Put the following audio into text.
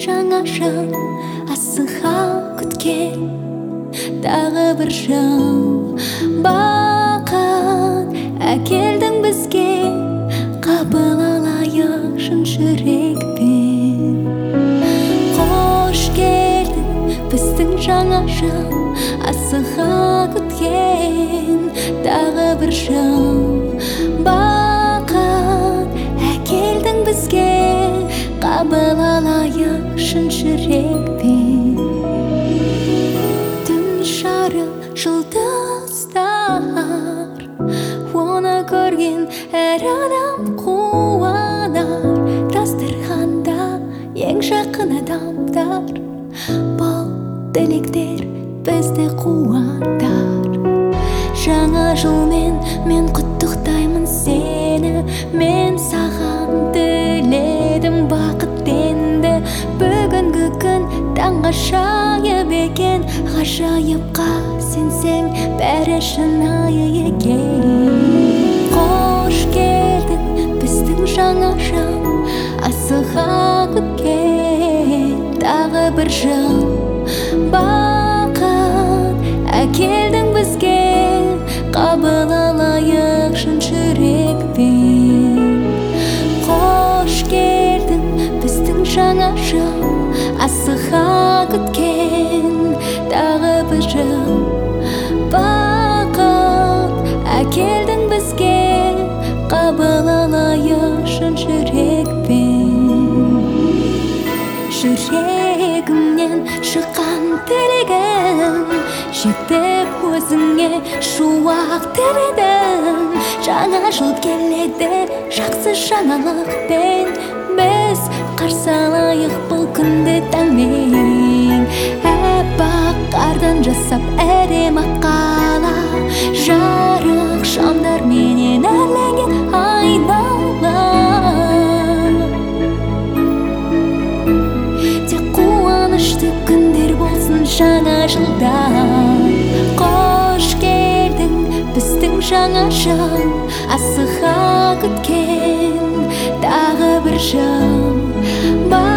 жаңа жыл, асыға күткен тағы бір жыл. Бақыт әкелдің бізге, қабыл алайық шын жүрекпен. Қош келдің біздің жаңа жыл, асыға күткен тағы бір жыл. Бақыт әкелдің бізге, қабыл алайық шын жүрекпен. Түн жарық жұлдыздар, оны көрген әр адам қуанар. Дастарханда ең жақын адамдар, бұл тілектер бізді қуантар. Жаңа жылмен мен құттықтаймын сені, мен саған тіледім бақыт енді. Бүгінгі күн таңғажайып екен, ғажайыпқа сенсең бәрі шынайы екен. Қош келдің біздің жаңа жыл, асыға күткен тағы бір жыл. Бақыт әкелдің бізге, қабыл алайық шын жүрекпен. Қош келдің біздің жаңа жыл, асыға күткен тағы бір жыл. Бақыт әкелдің бізге, қабыл алайық шын жүрекпен. Жүрегімнен шыққан тілегім, жетіп өзіңе шуақ тіледім. Жаңа жыл келеді жақсы жаңалықпен, біз қарсы алайық бұл күнді таңмен. Аппақ қардан жасап әдемі қала, жарық шамдарменен әрленген айнала. Тек қуанышты күндер болсын жаңа жылда. Қош келдің біздің жаңа жыл, асыға күткен тағы бір жыл.